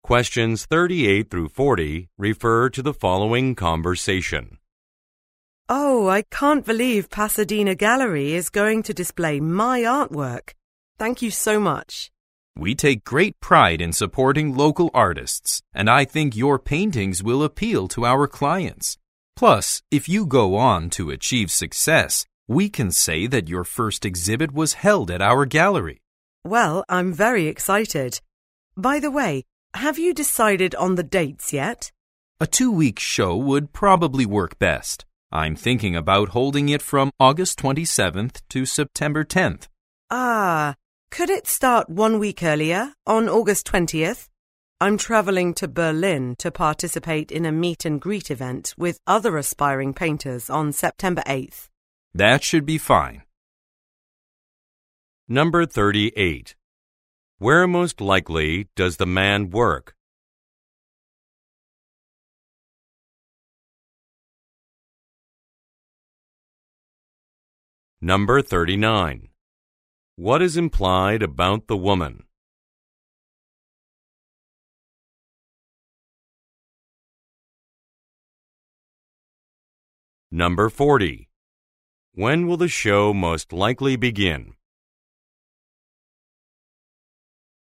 Questions 38 through 40 refer to the following conversation. Oh, I can't believe Pasadena Gallery is going to display my artwork. Thank you so much. We take great pride in supporting local artists, and I think your paintings will appeal to our clients. Plus, if you go on to achieve success, we can say that your first exhibit was held at our gallery. Well, I'm very excited. By the way, have you decided on the dates yet? A 2-week show would probably work best. I'm thinking about holding it from August 27th to September 10th. Could it start 1 week earlier, on August 20th? I'm traveling to Berlin to participate in a meet and greet event with other aspiring painters on September 8th. That should be fine. Number 38. Where most likely does the man work? Number 39. What is implied about the woman? Number 40. When will the show most likely begin?